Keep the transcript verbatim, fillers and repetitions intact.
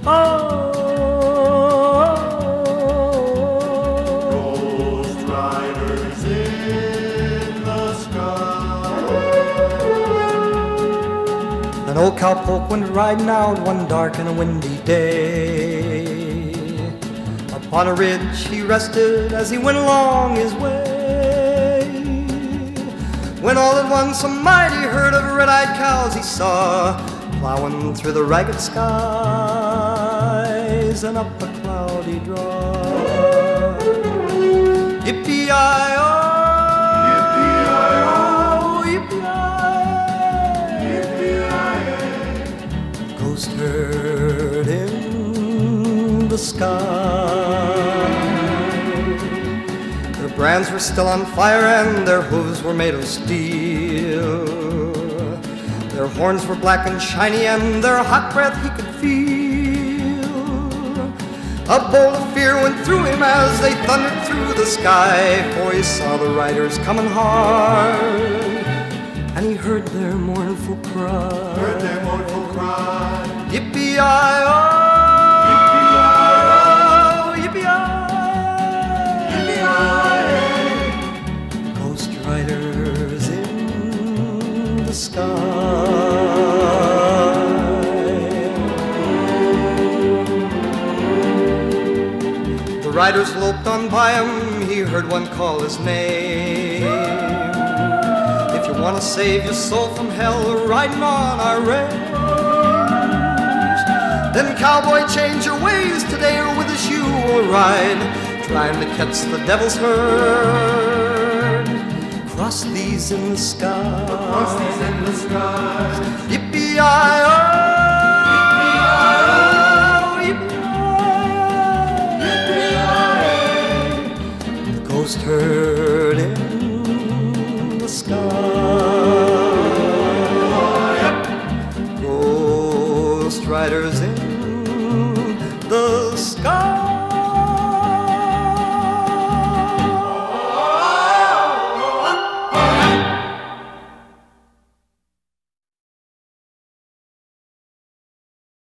oh. Ghost riders in the sky. An old cowpoke went riding out one dark and a windy day. Upon a ridge he rested as he went along his way, when all at once a mighty herd of red-eyed cows he saw, plowing through the ragged skies and up a cloudy draw. Yippee-yi-oh, yippee-yi-oh, yippee-yi-yi, ghost herd in the sky. Their brands were still on fire and their hooves were made of steel. Their horns were black and shiny and their hot breath he could feel. A bolt of fear went through him as they thundered through the sky, for he saw the riders coming hard, and he heard their mournful cry. Heard their mournful cry. Yippee-yi-oh, riders in the sky. The riders loped on by him, he heard one call his name. If you want to save your soul from hell, riding on our range, then cowboy, change your ways today, or with us you will ride, trying to catch the devil's herd. Across these in the sky, Across these endless skies. Yippee-yi-oh, yippee-yi-oh, yippee-yi-oh, the ghost herd in the sky. Ghost riders in